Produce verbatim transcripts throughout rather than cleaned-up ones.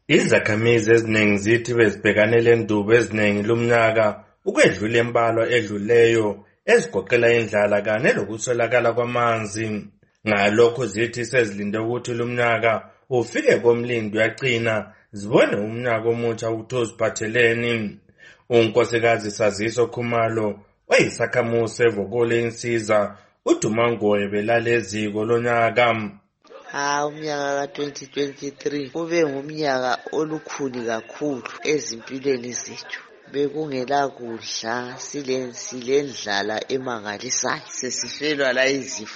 Izakhamizi eziningi zithi bezibhekanele indubo eziningi lumnyaka ukwedlula embalwa edluleyo ezigoqela indlala kanye lokuswelakala kwamanzi. Ngalokho zithi sezilinde ukuthi lumnyaka ufike komlindi uyaqina zibone umnyaka omutsha ukuziphatheleni. Unkosikazi Saziso Khumalo oyisakhamuzi evokole insiza uDumangoye belale eziko lonyaka. Ah umnyaka ka twenty twenty-three kube ngumnyaka olukhuni kakhulu ezimpilweni zethu. Bekungela kudla, sile silendlala emangalisayo. Sesifelwa la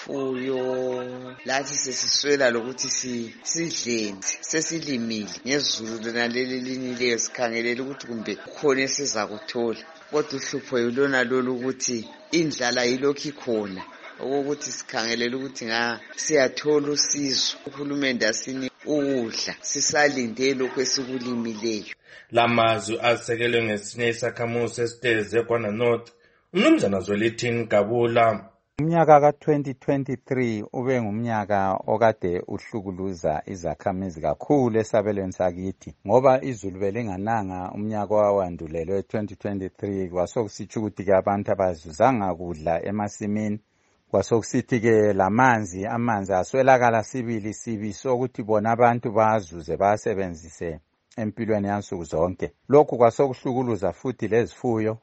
izifuyo, lathi sesiswela lokuthi sidleni. Sesilimile ngezulu lona leli linileyo sikhangelela ukuthi kumbe khona esizakuthola. Kodwa uhlupho yilona lolu ukuthi indlala yilokho ikhona. Ukuthi sikhangelela ukuthi nga siyathola usizo uhulumende asini ukudla sisalinde lokho esikulimileyo. Lamazwi asekelwe ngesinye isakhamuzi esiteze kwana North umnumzana Zwelithini Gabula. Umnyaka ka twenty twenty-three ube ngumnyaka okade uhlukuluza izakhamizi kakhulu esabelweni sakithi ngoba izulu belingananga umnyaka owandulelwe twenty twenty-three kwasokusitsho ukuthi ke abantu abazuzanga kudla emasimini. Kwasokusithi ke lamanzi amanzi aswelakala sibili sibi sokuthi bona abantu bazuze basebenzise empilweni yansuku zonke. Lokhu kwasokuhlukuluza futhi lezifuyo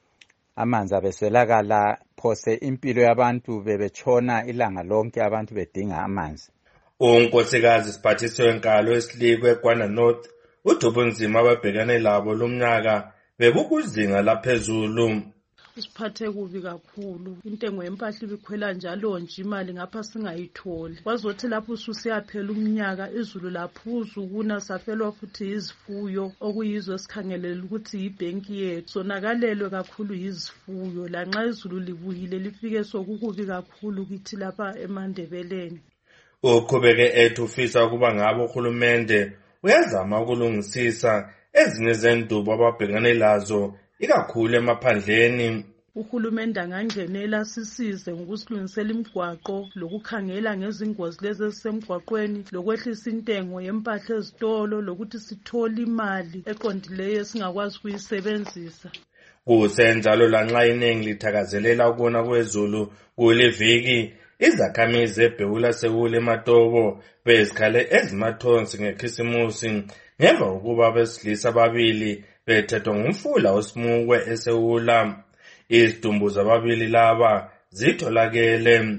amanzi abeswelakala phose impilo yabantu bebetshona ilanga lonke abantu bedinga amanzi. Unkosikazi Siphathiswe Nkalo esilikwe kwana North uDubunzima ababhekane labo lumnyaka bebukuzinga laphezulu. Isiphathe kubi kakhulu, intengo yempahla ibikhwela njalo nje imali ngapha singayitholi. Kwazothi lapho ususiyaphela umnyaka izulu laphuzu ukuna safelwa futhi izifuyo okuyizo esikhangelela ukuthi ibhenki yethu sonakalelwe kakhulu izifuyo lanxa izulu libuyile lifike sokukubi kakhulu kithi lapha eMandebeleni. Uqhubeke ethi ufisa ukuba ngabo uhulumende uyazama ukulungisisa ezinye zendubo ababhekane lazo ikakhulu emaphandleni. Uhulumende angangenela sisize ngokusilungisela imigwaqo lokukhangela ngezingozi lezi ezisemgwaqweni lokwehlisa intengo yempahla ezitolo lokuthi sithole imali eqondileyo esingakwazi ukuyisebenzisa. Kusenjalo lanxa iningi lithakazelela ukuna kwezulu kuliviki izakhamizi eBhekula Sewule eMatobo bezikhale ezimathonsi ngekhisimusi ngemva kokuba besilisa ababili bethethwa ngumfula oSimukwe eSewula. Izidumbu zababili laba zitholakele.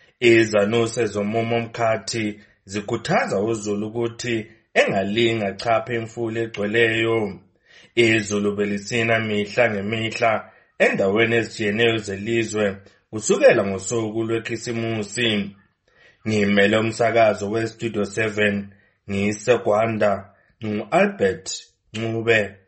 Izanuse zomumo Mkhathi zikhuthaza uZulu ukuthi engalinga chaphe imfula egcweleyo. Izulu belisina mihla ngemihla endaweni ezijiyeneyo zelizwe kusukela ngosuku lwekhisimusi. Ngimele umsakazo weStudio seven ngise Gwanda ngu Albert Ncube.